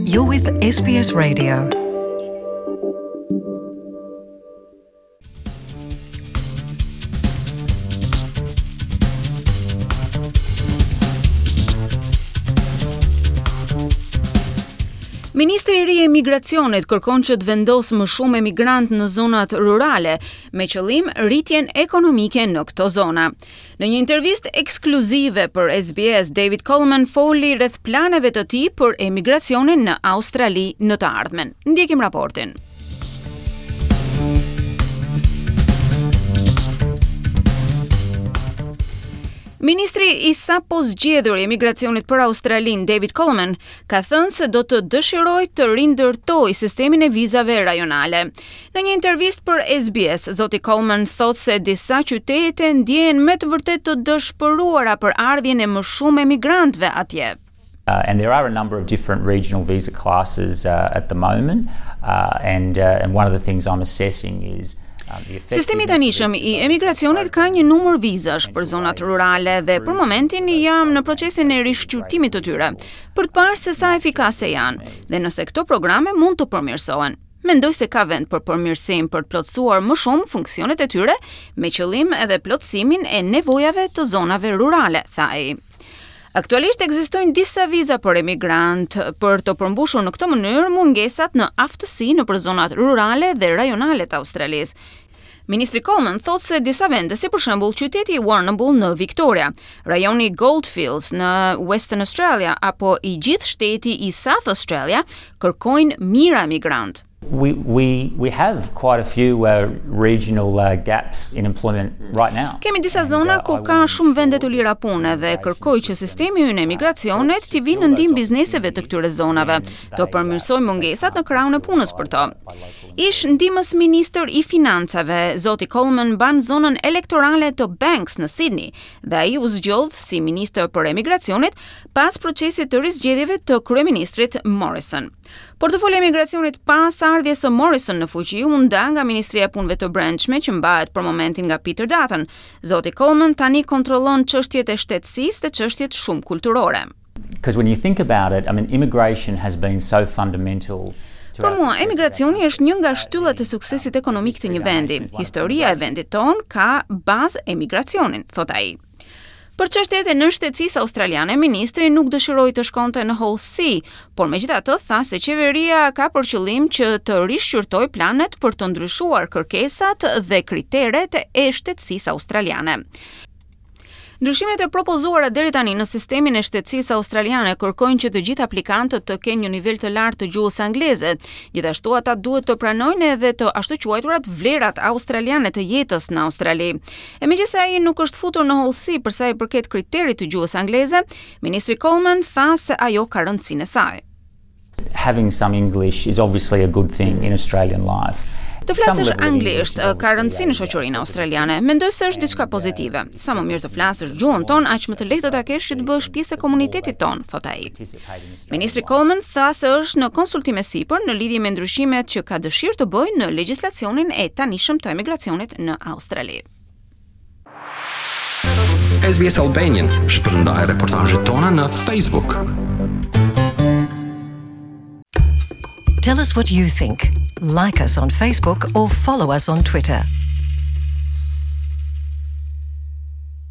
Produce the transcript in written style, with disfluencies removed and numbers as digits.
You're with SBS Radio. Ministri i ri i Emigracionit kërkon që të vendosë më shumë emigrant në zonat rurale, me qëllim rritjen ekonomike në këto zona. Në një intervistë ekskluzive për SBS, David Coleman foli rreth planeve të tij për emigracionin në Australi në të ardhmen. Ndjekim raportin. Ministri i sapo zgjedhur i emigracionit për Australinë, David Coleman, ka thënë se do të dëshirojë të rindërtojë sistemin e vizave rajonale. Në një intervistë për SBS, zoti Coleman thotë se disa qytete ndjehen me të vërtetë të dëshpëruara për ardhjen e më shumë emigrantëve atje. And there are a number of different regional visa classes at the moment, and one of the things I'm assessing is Sistemi i tanishëm i emigracionit ka një numër vizash për zonat rurale dhe për momentin jam në procesin e rishqyrtimit të tyre, për të parë se sa efikase janë dhe nëse këto programe mund të përmirësohen. Mendoj se ka vend për përmirësim për të plotësuar më shumë funksionet e tyre me qëllim edhe plotësimin e nevojave të zonave rurale, tha ai. Aktualisht ekzistojnë disa viza për emigrant për të përmbushur në këtë mënyrë mungesat në aftësi nëpër zonat rurale dhe rajonale të Australisë. Ministri Coleman thotë se disa vende, si për shembull qyteti i Warrnambool në Victoria, rajoni Goldfields në Western Australia apo i gjithë shteti i South Australia kërkojnë mijëra emigrant. We have quite a few regional gaps in employment right now. Kemi disa zona ku ka shumë vende të lira pune dhe kërkoj që sistemi ynë emigracionit t'i vinë në ndihmë bizneseve të këtyre zonave, të përmirësojë mungesat në krahun e punës për to. Ish ndihmës ministër i financave, zoti Coleman ban zonën elektorale të Banks në Sydney dhe ai u zgjodh si ministër për emigracionit pas procesit të rizgjedhjeve të kryeministrit Morrison. Portofolio emigracionit pas ardhjes së Morrison në fuqi u nda nga Ministria e Punëve të Brendshme që mbahet për momentin nga Peter Dutton. Zoti Coleman tani kontrollon çështjet e shtetësisë dhe çështjet shumë kulturore. Because when you think about it, I mean, immigration has been so fundamental. Për mua, emigracioni është një nga shtyllat e suksesit ekonomik të një vendi. Historia e vendit ton ka bazë emigracionin, thot ai. Për çështjet e nënshtetësisë australiane, ministri nuk dëshiroi të shkonte në hollësi, por megjithatë tha se qeveria ka për qëllim që të rishqyrtojë planet për të ndryshuar kërkesat dhe kriteret e shtetësisë australiane. Ndryshimet e propozuara deri tani në sistemin e shtetësisë australiane kërkojnë që të gjithë aplikantët të kenë një nivel të lartë të gjuhës angleze. Gjithashtu ata duhet të pranojnë edhe të ashtu quajturat vlerat australiane të jetës në Australi. E megjithëse ai nuk është futur në hollësi për sa i përket kriterit të gjuhës angleze, ministri Coleman tha se ajo ka rëndësinë e saj. Having some English is obviously a good thing in Australian life. Të flasësh anglisht ka rëndësi në shoqërinë australiane. Mendoj se është diçka pozitive. Sa më mirë të flasësh gjuhën tonë, aq më të lehtë do ta kesh që të bësh pjesë e komunitetit ton, thot ai. Ministri Coleman tha se është në konsultim e sipër në lidhje me ndryshimet që ka dëshirë të bëjë në legjislacionin e tanishëm të emigracionit në Australi. SBS Albanian shpërndaj reportazhet tona në Facebook. Tell us what you think. Like us on Facebook or follow us on Twitter.